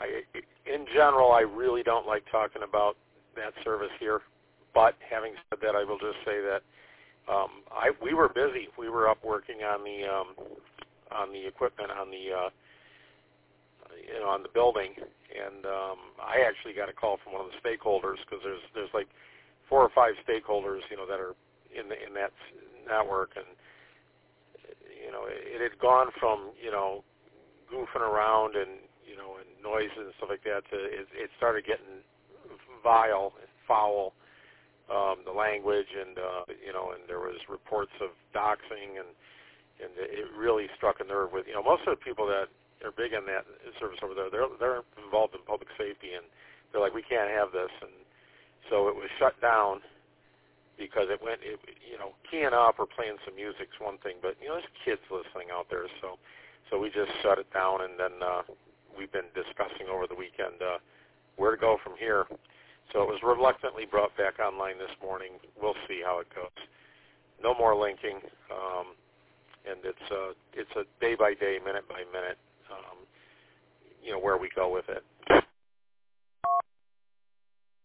in general, I really don't like talking about that service here. But having said that, I will just say that we were busy. We were up working on the equipment on the on the building, and I actually got a call from one of the stakeholders because there's like 4 or 5 stakeholders that are in that network, and it had gone from goofing around and and noises and stuff like that to it started getting vile and foul. The language and and there was reports of doxing and it really struck a nerve with most of the people that are big in that service over there. They're involved in public safety and they're like, we can't have this, and so it was shut down because it went keying up or playing some music's one thing, but there's kids listening out there, so we just shut it down, and then we've been discussing over the weekend where to go from here. So it was reluctantly brought back online this morning. We'll see how it goes. No more linking, and it's a day by day, minute by minute, where we go with it.